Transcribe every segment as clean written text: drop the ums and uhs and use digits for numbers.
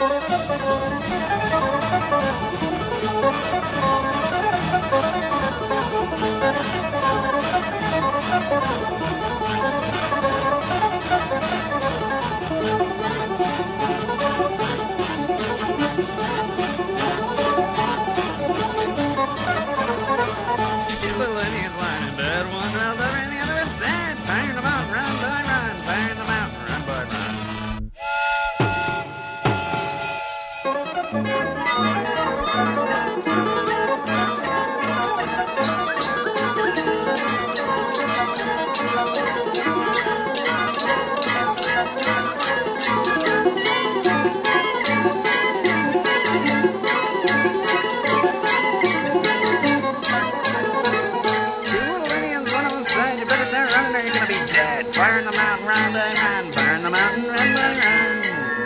Burn the mountain, run, they run. Burn the mountain, run, they run.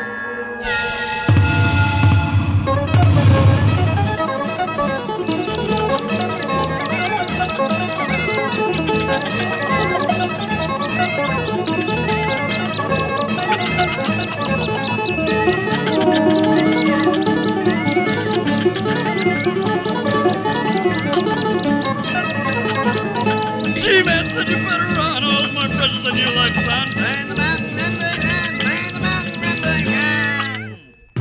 G-Man said you better run. All my precious in your life, son. Burn the mountain, run, they run. Burn the mountain, run, they run.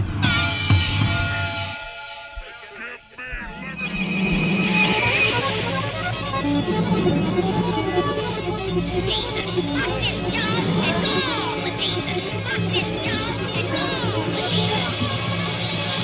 Jesus, fuck this, y'all. It's all with Jesus. Fuck this, y'all. It's all with Jesus.